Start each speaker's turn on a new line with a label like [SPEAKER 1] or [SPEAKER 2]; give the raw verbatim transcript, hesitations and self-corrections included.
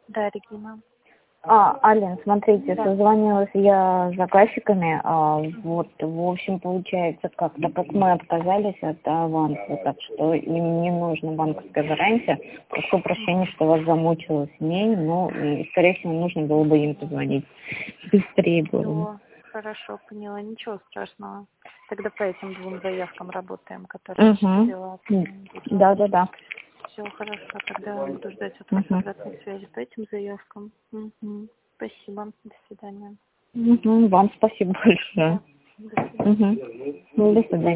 [SPEAKER 1] Да, Регина.
[SPEAKER 2] А, Ален, смотрите,
[SPEAKER 1] Да.
[SPEAKER 2] созвонилась я с заказчиками, а, вот, в общем, получается, как, так как мы отказались от аванса, так что им не нужна банковская гарантия. Прошу прощения, что вас замучила с ней, но, и, скорее всего, нужно было бы им позвонить. Быстрее было бы.
[SPEAKER 1] Все, хорошо, поняла, ничего страшного. Тогда по этим двум заявкам работаем, которые
[SPEAKER 2] Угу.
[SPEAKER 1] угу.
[SPEAKER 2] Да, да, да.
[SPEAKER 1] Все хорошо, тогда буду ждать от вас
[SPEAKER 2] Угу.
[SPEAKER 1] обратной связи по этим заявкам. Угу. Спасибо, до свидания.
[SPEAKER 2] Угу. Вам спасибо большое.
[SPEAKER 1] Да. До свидания.
[SPEAKER 2] Угу. До свидания.